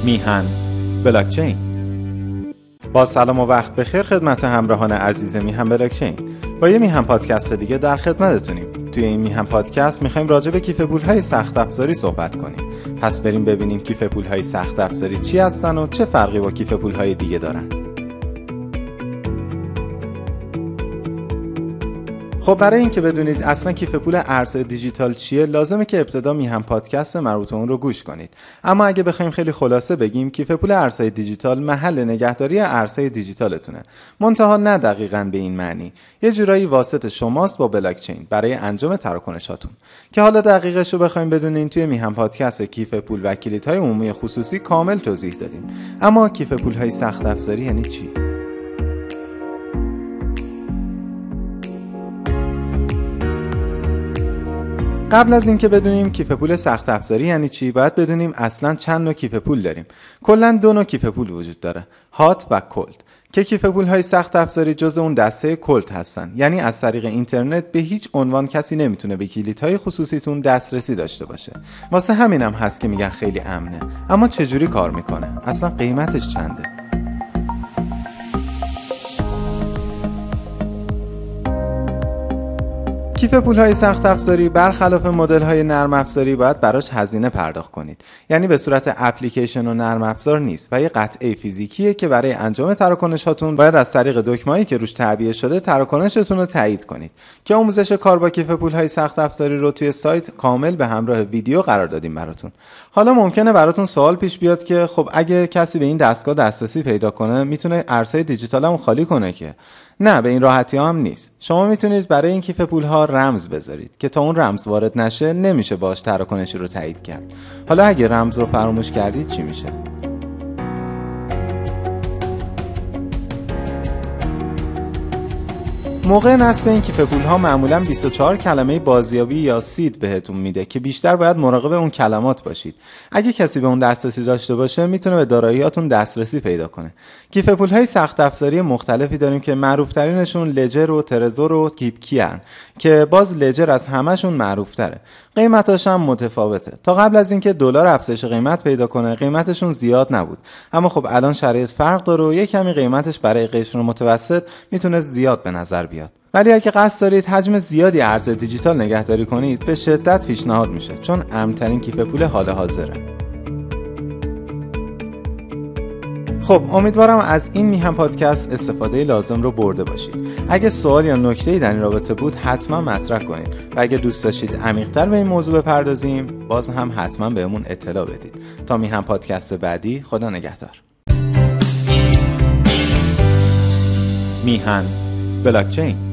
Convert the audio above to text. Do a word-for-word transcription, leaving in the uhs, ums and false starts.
میهن بلاکچین. با سلام و وقت بخیر خدمت همراهان عزیز میهن بلاکچین. با یه میهن پادکست دیگه در خدمتتونیم. توی این میهن پادکست میخوایم راجع به کیف پول‌های سخت افزاری صحبت کنیم. پس بریم ببینیم کیف پول‌های سخت افزاری چی هستن و چه فرقی با کیف پول‌های دیگه دارن. خب برای اینکه بدونید اصلا کیف پول ارز دیجیتال چیه لازمه که ابتدا میهن پادکست مربوط اون رو گوش کنید. اما اگه بخوایم خیلی خلاصه بگیم کیف پول ارزهای دیجیتال محل نگهداری ارزهای دیجیتالتونه. منتها نه دقیقاً به این معنی. یه جورایی واسط شماست با بلاکچین برای انجام تراکنشاتون. که حالا دقیقش رو بخوایم بدونین توی میهن پادکست کیف پول و کلیدهای عمومی خصوصی کامل توضیح دادیم. اما کیف پول‌های سخت افزاری یعنی چی؟ قبل از اینکه بدونیم کیف پول سخت افزاری یعنی چی، باید بدونیم اصلا چند نوع کیف پول داریم. کلا دو نوع کیف پول وجود داره، هات و کولد. که کیف پول های سخت افزاری جزء اون دسته کولد هستن، یعنی از طریق اینترنت به هیچ عنوان کسی نمیتونه به کلیدهای خصوصیتون دسترسی داشته باشه. واسه همینم هست که میگن خیلی امنه. اما چجوری کار میکنه؟ اصلا قیمتش چنده؟ کیف پول‌های سخت افزاری برخلاف مدل‌های نرم افزاری باید براش هزینه پرداخت کنید. یعنی به صورت اپلیکیشن و نرم افزار نیست و یه قطعه فیزیکیه که برای انجام تراکنشاتون باید از طریق دکمه‌ای که روش تعبیه شده تراکنشتون رو تایید کنید. که آموزش کار با کیف پول‌های سخت افزاری رو توی سایت کامل به همراه ویدیو قرار دادیم براتون. حالا ممکنه براتون سوال پیش بیاد که خب اگه کسی به این دستگاه دسترسی پیدا کنه میتونه ارزهای دیجیتالمو خالی کنه که؟ نه، به این راحتی هم نیست. شما میتونید برای این کیف پول‌ها رمز بذارید که تا اون رمز وارد نشه نمیشه باهاش تراکنشی رو تایید کرد. حالا اگه رمز رو فراموش کردید چی میشه؟ موقع نصب این کیف پول‌ها معمولاً بیست و چهار کلمه بازیابی یا سید بهتون میده که بیشتر باید مراقب اون کلمات باشید. اگه کسی به اون دسترسی داشته باشه میتونه به داراییاتون دسترسی پیدا کنه. کیف پول‌های سخت افزاری مختلفی داریم که معروف‌ترینشون لجر و ترزور و کیپکی هستن که باز لجر از همه‌شون معروف‌تره. قیمتاش هم متفاوته. تا قبل از اینکه دلار افزایش قیمت پیدا کنه قیمتشون زیاد نبود. اما خب الان شرایط فرق داره و یه کمی قیمتش برای قشر متوسط میتونه زیاد به نظر بیاد. ولی اگه قصد دارید حجم زیادی ارز دیجیتال نگهداری کنید به شدت پیشنهاد میشه، چون امن‌ترین کیف پول حال حاضره. خب امیدوارم از این میهن پادکست استفاده لازم رو برده باشید. اگه سوال یا نکته‌ای در این رابطه بود حتما مطرح کنید و اگه دوست داشتید عمیق‌تر به این موضوع بپردازیم باز هم حتما بهمون اطلاع بدید. تا میهن پادکست بعدی، خدا نگهدار. میهن بلاکچین.